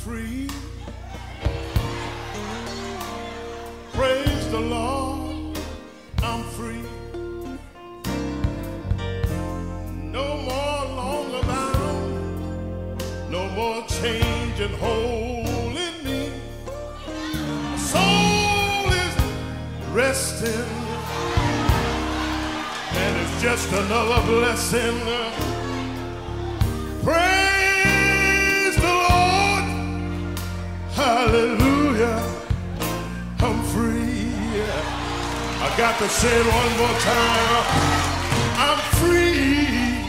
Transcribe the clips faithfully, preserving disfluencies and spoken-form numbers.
free. Praise the Lord, I'm free. No more longer bound, no more change and holding me. My soul is resting, and it's just another blessing. Praise the Lord, hallelujah, I'm free. I got to say it one more time. I'm free.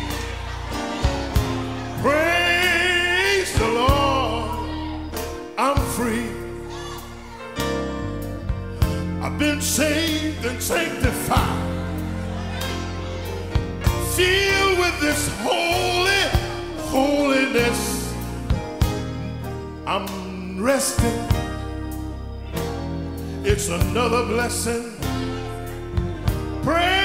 Praise the Lord, I'm free. I've been saved and sanctified, filled with this holy holiness. I'm resting. It's another blessing. Praise